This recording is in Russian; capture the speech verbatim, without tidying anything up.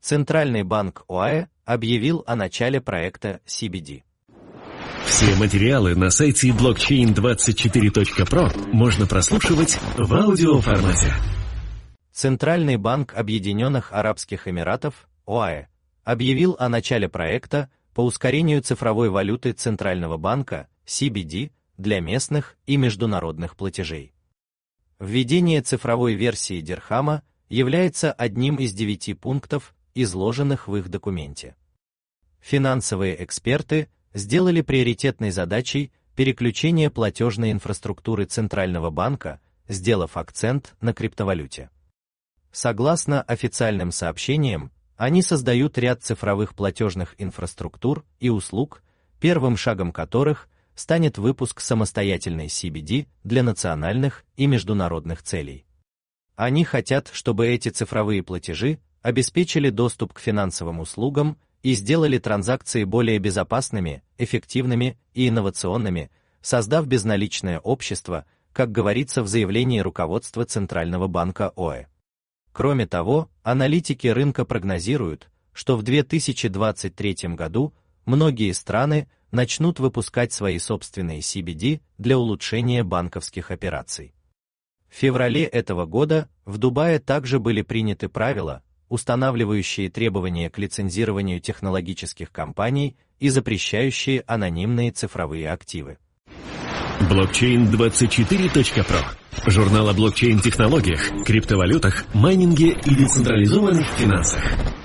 Центральный банк ОАЭ объявил о начале проекта си би ди. Все материалы на сайте блокчейн двадцать четыре точка про можно прослушивать в аудиоформате. Центральный банк Объединенных Арабских Эмиратов, ОАЭ, объявил о начале проекта по ускорению цифровой валюты Центрального банка, си би ди, для местных и международных платежей. Введение цифровой версии дирхама является одним из девяти пунктов, изложенных в их документе. Финансовые эксперты сделали приоритетной задачей переключение платежной инфраструктуры Центрального банка, сделав акцент на криптовалюте. Согласно официальным сообщениям, они создают ряд цифровых платежных инфраструктур и услуг, первым шагом которых станет выпуск самостоятельной си би ди для национальных и международных целей. Они хотят, чтобы эти цифровые платежи обеспечили доступ к финансовым услугам и сделали транзакции более безопасными, эффективными и инновационными, создав безналичное общество, как говорится в заявлении руководства Центрального банка ОАЭ. Кроме того, аналитики рынка прогнозируют, что в две тысячи двадцать третьем году многие страны начнут выпускать свои собственные си би ди для улучшения банковских операций. В феврале этого года в Дубае также были приняты правила, устанавливающие требования к лицензированию технологических компаний и запрещающие анонимные цифровые активы. блокчейн двадцать четыре точка про. Журнал о блокчейн-технологиях, криптовалютах, майнинге и децентрализованных финансах.